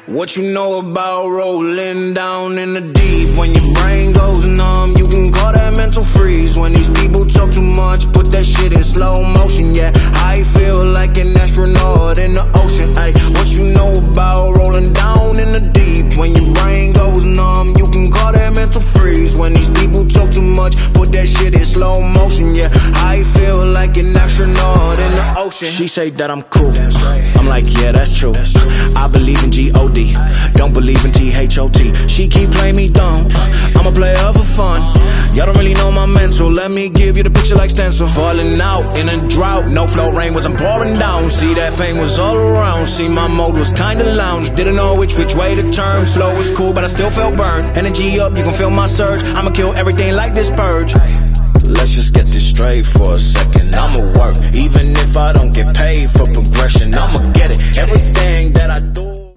What you know about rolling down in the deep? When your brain goes numb, you can call that mental freeze. When these people talk too much, put that shit in slow motion. Yeah, I feel like an astronaut in the ocean. Ay, what you know about rolling down in the deep? When your brain goes numb, you can call that mental freeze. When these people talk too much, put that shit in slow motion. Yeah, I feel like an astronaut in the ocean. She say that I'm cool, I'm like, yeah, that's true. I believe in G-O-D, don't believe in T-H-O-T. She keep playing me dumb, I'm a player for fun. Y'all don't really know my mental, let me give you the picture like stencil. Falling out in a drought, no flow, rain wasn't pouring down. See, that pain was all around, see, my mode was kinda lounge. Didn't know which way to turn, flow was cool but I still felt burned. Energy up, you can feel my surge, I'ma kill everything like this purge. Let's just get this straight for a second. I'ma work, even if I don't get paid for progression. I'ma get it, everything that I do.